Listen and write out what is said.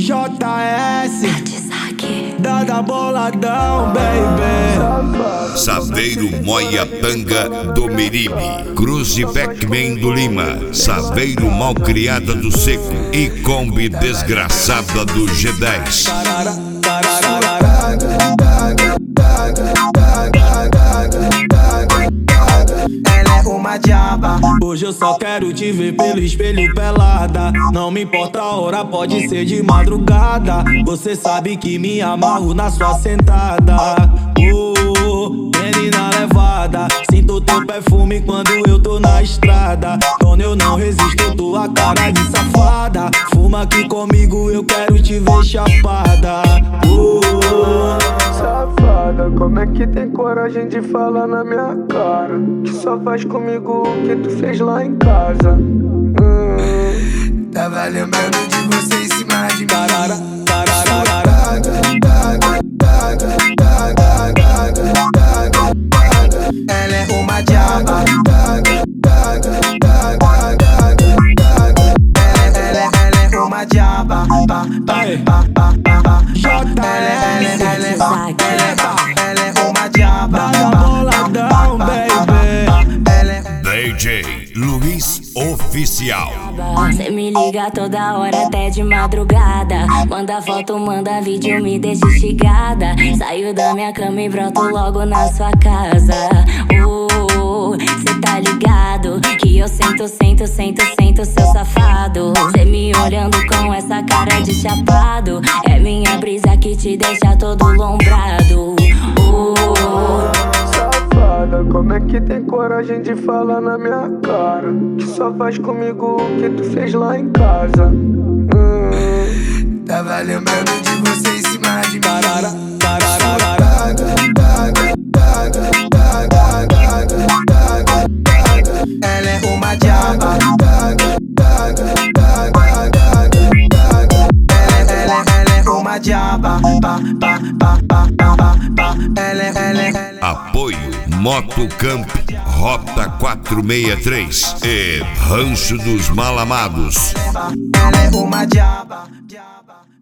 JS Dada boladão, baby. Saveiro Moiatanga do Meribe, Cruze Pac-Man do Lima, Saveiro Malcriada do Seco e Kombi Desgraçada do G10. Ela é uma diaba. Hoje eu só quero te ver pelo espelho pelada. Não me importa a hora, pode ser de madrugada. Você sabe que me amarro na sua sentada. Menina levada, sinto teu perfume quando eu tô na estrada. Quando eu não resisto, tua cara de safada. Fuma aqui comigo, eu quero te ver chapada. Safada, como é que tem coragem de falar na minha cara? Que só faz comigo o que tu fez lá em casa. Tava lembrando de você em cima de mim. Ela é uma diaba. Ela é uma diaba. Ela é uma diaba. Boladão, baby. DJ Luiz Oficial. Cê me liga toda hora, até de madrugada. Manda foto, manda vídeo, me deixa instigada. Saio da minha cama e broto logo na sua casa. Cê tá ligado que eu sento, seu safado. Cê me olhando com essa cara de chapado. É minha brisa que te deixa todo lombrado. Safada, como é que tem coragem de falar na minha cara? Que só faz comigo o que tu fez lá em casa. Tava lembrando de você em cima de mim. Ela é uma diaba. Ela é uma diaba. Apoio Motocamp Rota 463 e Rancho dos Malamados. Ela é uma diaba.